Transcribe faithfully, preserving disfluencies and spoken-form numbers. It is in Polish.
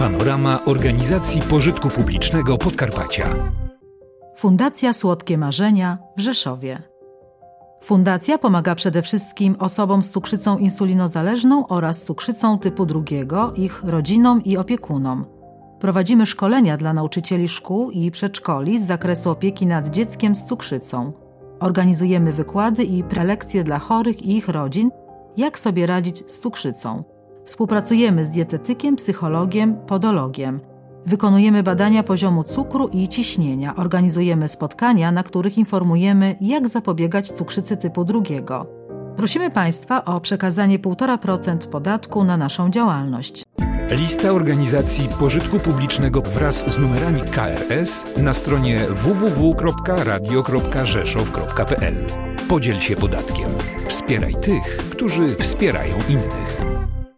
Panorama Organizacji Pożytku Publicznego Podkarpacia. Fundacja Słodkie Marzenia w Rzeszowie. Fundacja pomaga przede wszystkim osobom z cukrzycą insulinozależną oraz cukrzycą typu drugiego, ich rodzinom i opiekunom. Prowadzimy szkolenia dla nauczycieli szkół i przedszkoli z zakresu opieki nad dzieckiem z cukrzycą. Organizujemy wykłady i prelekcje dla chorych i ich rodzin, jak sobie radzić z cukrzycą. Współpracujemy z dietetykiem, psychologiem, podologiem. Wykonujemy badania poziomu cukru i ciśnienia. Organizujemy spotkania, na których informujemy, jak zapobiegać cukrzycy typu drugiego. Prosimy Państwa o przekazanie półtora procent podatku na naszą działalność. Lista organizacji pożytku publicznego wraz z numerami K R S na stronie w w w kropka radio kropka rzeszow kropka p l. Podziel się podatkiem. Wspieraj tych, którzy wspierają innych.